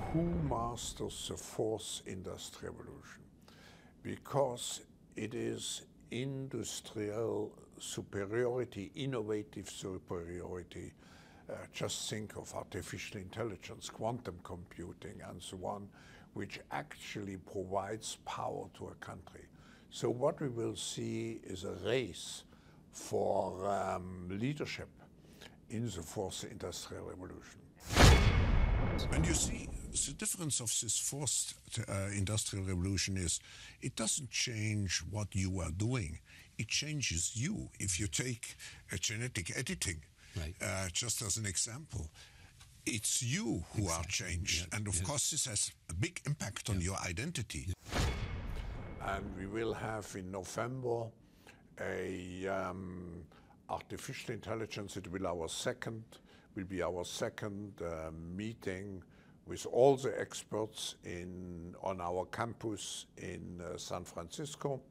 who masters the fourth industrial revolution, because it is industrial superiority, innovative superiority. Just think of artificial intelligence, quantum computing, and so on, which actually provides power to a country. So what we will see is a race for leadership in the fourth industrial revolution. And you see, the difference of this fourth industrial revolution is it doesn't change what you are doing, it changes you. If you take genetic editing, right. Just as an example, it's you who are changed. Yeah. And of course this has a big impact on your identity. And we will have in November a artificial intelligence. It will be our second meeting with all the experts on our campus in San Francisco.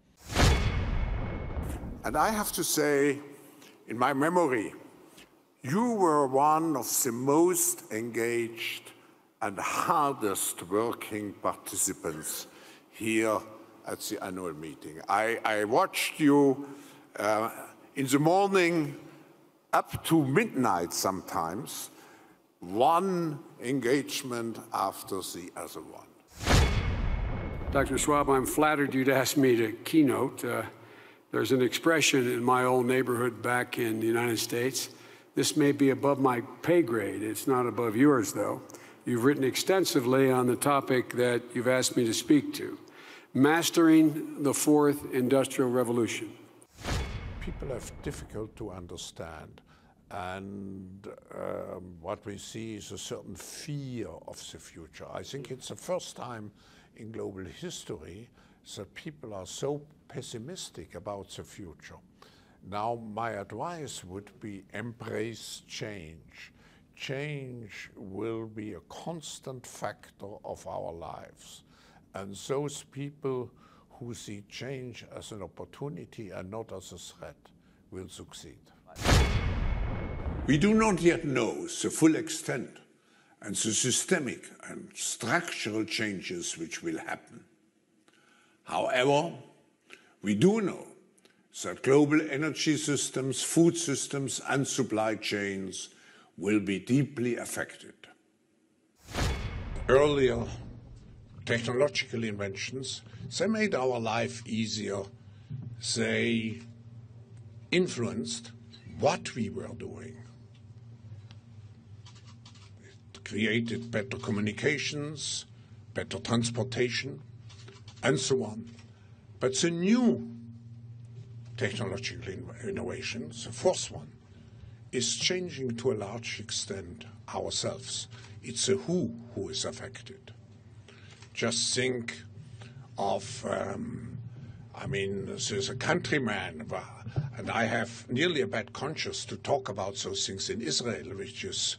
And I have to say, in my memory, you were one of the most engaged and hardest working participants here at the annual meeting. I watched you in the morning up to midnight sometimes, one engagement after the other one. Dr. Schwab, I'm flattered you'd asked me to keynote. There's an expression in my old neighborhood back in the United States. This may be above my pay grade. It's not above yours, though. You've written extensively on the topic that you've asked me to speak to, mastering the fourth industrial revolution. People have difficult to understand, and what we see is a certain fear of the future. I think it's the first time in global history that people are so pessimistic about the future. Now, my advice would be embrace change. Change will be a constant factor of our lives. And those people who see change as an opportunity and not as a threat will succeed. We do not yet know the full extent and the systemic and structural changes which will happen. However, we do know that global energy systems, food systems, and supply chains will be deeply affected. Earlier technological inventions, they made our life easier. They influenced what we were doing. It created better communications, better transportation, and so on. But the new technological innovations, the fourth one, is changing to a large extent ourselves. It's the who is affected. Just think of, there's a countryman, and I have nearly a bad conscience to talk about those things in Israel, which is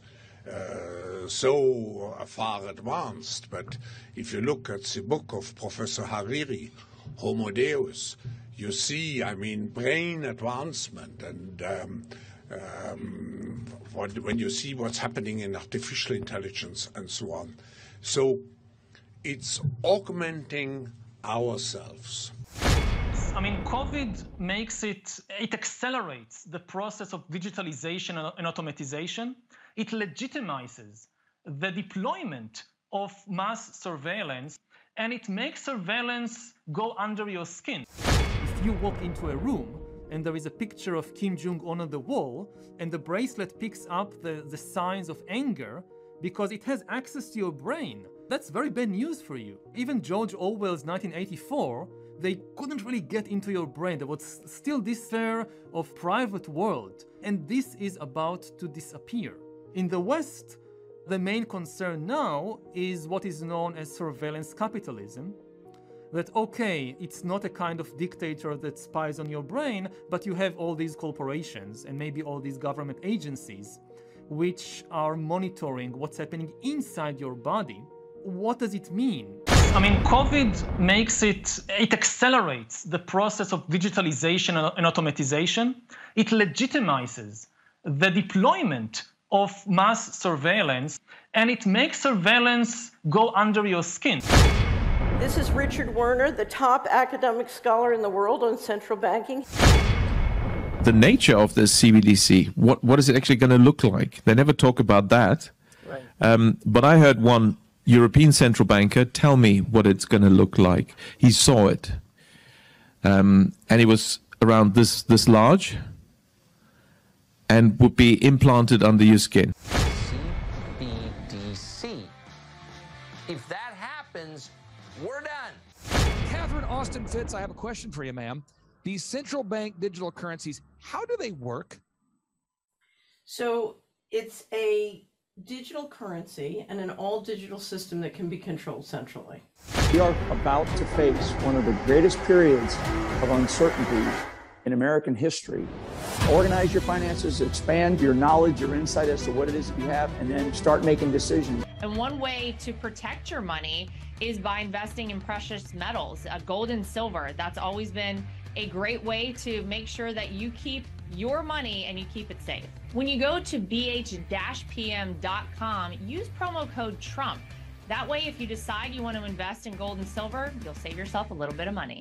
so far advanced. But if you look at the book of Professor Hariri, Homo Deus, you see, brain advancement, and when you see what's happening in artificial intelligence and so on. So it's augmenting ourselves. COVID makes it accelerates the process of digitalization and automatization. It legitimizes the deployment of mass surveillance, and it makes surveillance go under your skin. If you walk into a room and there is a picture of Kim Jong-un on the wall, and the bracelet picks up the signs of anger because it has access to your brain, that's very bad news for you. Even George Orwell's 1984, they couldn't really get into your brain. There was still this fear of private world, and this is about to disappear. In the West, the main concern now is what is known as surveillance capitalism. That, okay, it's not a kind of dictator that spies on your brain, but you have all these corporations and maybe all these government agencies which are monitoring what's happening inside your body. What does it mean? COVID makes it accelerates the process of digitalization and automatization. It legitimizes the deployment of mass surveillance, and it makes surveillance go under your skin. This is Richard Werner, the top academic scholar in the world on central banking. The nature of this CBDC, what is it actually going to look like? They never talk about that. Right. But I heard one European central banker tell me what it's going to look like. He saw it. And it was around this large and would be implanted under your skin. CBDC. If that happens, we're done. Catherine Austin Fitts, I have a question for you, ma'am. These central bank digital currencies, how do they work? So it's a digital currency and an all-digital system that can be controlled centrally. We are about to face one of the greatest periods of uncertainty in American history. Organize your finances, expand your knowledge, your insight as to what it is that you have, and then start making decisions. And one way to protect your money is by investing in precious metals, gold and silver. That's always been a great way to make sure that you keep your money and you keep it safe. When you go to bh-pm.com, use promo code TRUMP. That way, if you decide you want to invest in gold and silver, you'll save yourself a little bit of money.